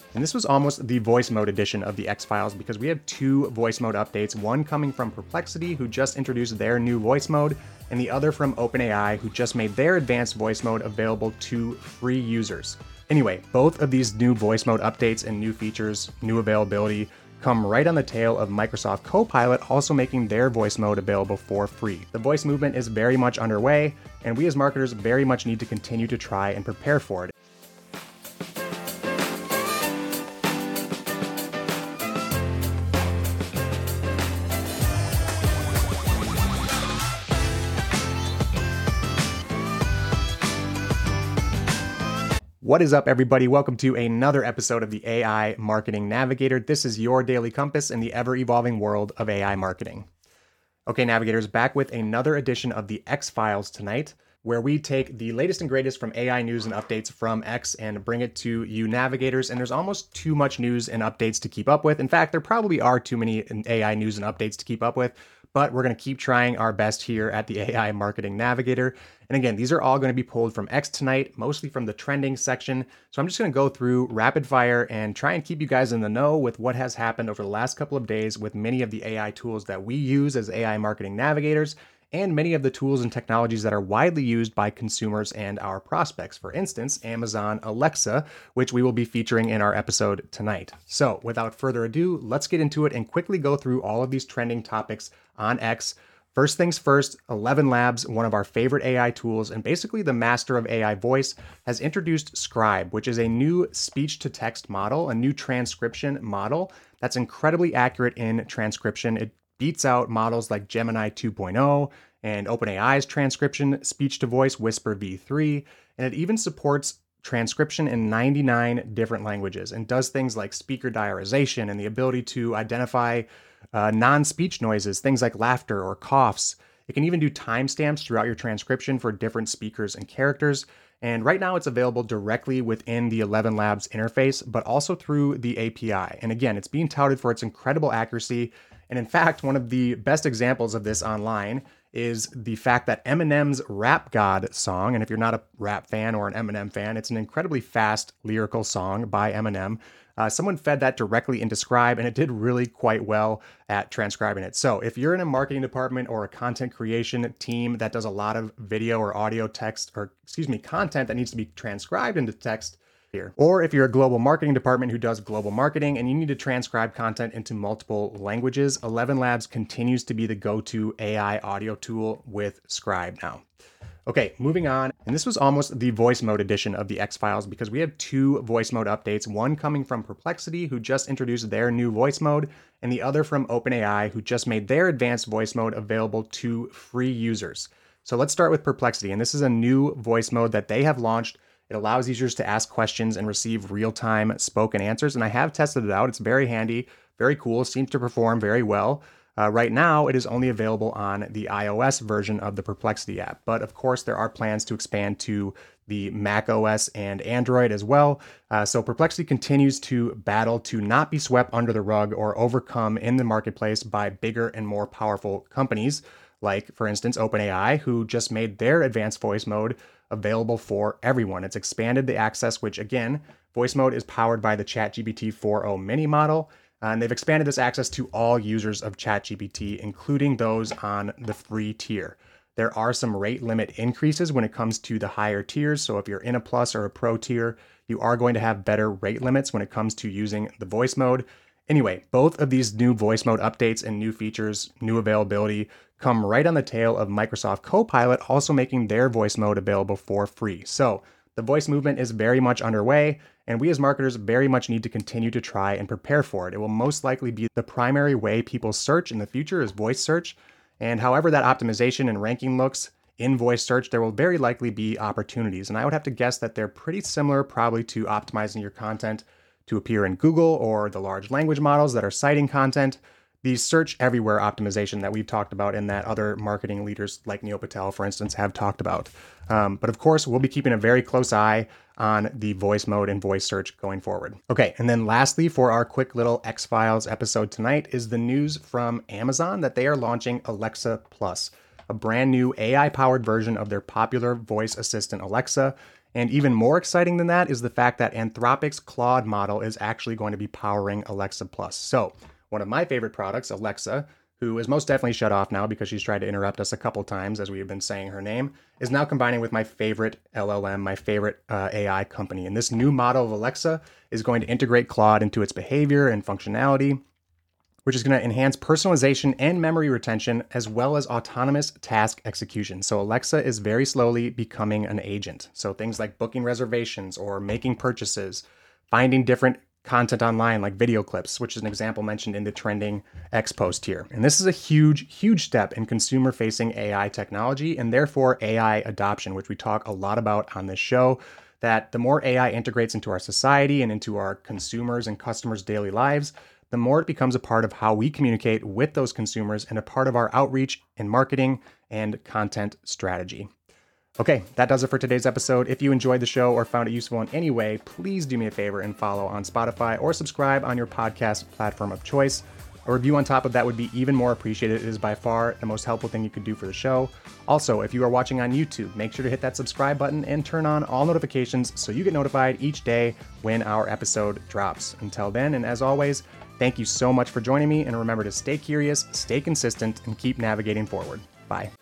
And this was almost the voice mode edition of the X-Files because we have two voice mode updates, one coming from Perplexity, who just introduced their new voice mode, and the other from OpenAI, who just made their advanced voice mode available to free users. Anyway, both of these new voice mode updates and new features, new availability, come right on the tail of Microsoft Copilot also making their voice mode available for free. The voice movement is very much underway, and we as marketers very much need to continue to try and prepare for it. What is up, everybody? Welcome to another episode of the AI Marketing Navigator. This is your daily compass in the ever-evolving world of AI marketing. Okay, navigators, back with another edition of the X-Files tonight, where we take the latest and greatest from AI news and updates from X and bring it to you navigators. And there's almost too much news and updates to keep up with. In fact, there probably are too many AI news and updates to keep up with, but we're going to keep trying our best here at the AI Marketing Navigator. And again, these are all going to be pulled from X tonight, mostly from the trending section. So I'm just going to go through rapid fire and try and keep you guys in the know with what has happened over the last couple of days with many of the AI tools that we use as AI marketing navigators and many of the tools and technologies that are widely used by consumers and our prospects. For instance, Amazon Alexa, which we will be featuring in our episode tonight. So without further ado, let's get into it and quickly go through all of these trending topics on X. First things first, 11 Labs, one of our favorite AI tools and basically the master of AI voice, has introduced Scribe, which is a new speech-to-text model, a new transcription model that's incredibly accurate in transcription. It beats out models like Gemini 2.0 and OpenAI's transcription speech-to-voice Whisper v3, and it even supports transcription in 99 different languages and does things like speaker diarization and the ability to identify non-speech noises, things like laughter or coughs. It can even do timestamps throughout your transcription for different speakers and characters. And right now it's available directly within the 11 Labs interface, but also through the API. And again, it's being touted for its incredible accuracy. And in fact, one of the best examples of this online is the fact that Eminem's Rap God song, and if you're not a rap fan or an Eminem fan, it's an incredibly fast lyrical song by Eminem. Someone fed that directly into Scribe, and it did really quite well at transcribing it. So if you're in a marketing department or a content creation team that does a lot of video or audio text, or content that needs to be transcribed into text here, or if you're a global marketing department who does global marketing and you need to transcribe content into multiple languages, 11 Labs continues to be the go-to AI audio tool with Scribe now. Okay, moving on. And this was almost the voice mode edition of the X-Files because we have two voice mode updates, one coming from Perplexity, who just introduced their new voice mode, and the other from OpenAI, who just made their advanced voice mode available to free users. So let's start with Perplexity. And this is a new voice mode that they have launched. It allows users to ask questions and receive real-time spoken answers. And I have tested it out. It's very handy, very cool, seems to perform very well. Right now, it is only available on the iOS version of the Perplexity app. But of course, there are plans to expand to the Mac OS and Android as well. So Perplexity continues to battle to not be swept under the rug or overcome in the marketplace by bigger and more powerful companies, like, for instance, OpenAI, who just made their advanced voice mode available for everyone. It's expanded the access, which again, voice mode is powered by the ChatGPT 4o mini model. And they've expanded this access to all users of ChatGPT, including those on the free tier. There are some rate limit increases when it comes to the higher tiers. So if you're in a plus or a pro tier, you are going to have better rate limits when it comes to using the voice mode. Anyway, both of these new voice mode updates and new features, new availability, come right on the tail of Microsoft Copilot also making their voice mode available for free. So the voice movement is very much underway, and we as marketers very much need to continue to try and prepare for it. It will most likely be the primary way people search in the future is voice search. And however that optimization and ranking looks in voice search, there will very likely be opportunities. And I would have to guess that they're pretty similar probably to optimizing your content to appear in Google or the large language models that are citing content. The search everywhere optimization that we've talked about and that other marketing leaders like Neil Patel, for instance, have talked about. But of course, we'll be keeping a very close eye on the voice mode and voice search going forward. Okay, and then lastly, for our quick little X-Files episode tonight is the news from Amazon that they are launching Alexa Plus, a brand new AI-powered version of their popular voice assistant Alexa. And even more exciting than that is the fact that Anthropic's Claude model is actually going to be powering Alexa Plus. So one of my favorite products, Alexa, who is most definitely shut off now because she's tried to interrupt us a couple times as we have been saying her name, is now combining with my favorite LLM, my favorite AI company. And this new model of Alexa is going to integrate Claude into its behavior and functionality, which is going to enhance personalization and memory retention, as well as autonomous task execution. So Alexa is very slowly becoming an agent. So things like booking reservations or making purchases, finding different content online like video clips, which is an example mentioned in the trending X post here. And this is a huge step in consumer-facing AI technology and therefore AI adoption, which we talk a lot about on this show, that the more AI integrates into our society and into our consumers and customers' daily lives, the more it becomes a part of how we communicate with those consumers and a part of our outreach and marketing and content strategy. Okay, that does it for today's episode. If you enjoyed the show or found it useful in any way, please do me a favor and follow on Spotify or subscribe on your podcast platform of choice. A review on top of that would be even more appreciated. It is by far the most helpful thing you could do for the show. Also, if you are watching on YouTube, make sure to hit that subscribe button and turn on all notifications so you get notified each day when our episode drops. Until then, and as always, thank you so much for joining me, and remember to stay curious, stay consistent, and keep navigating forward. Bye.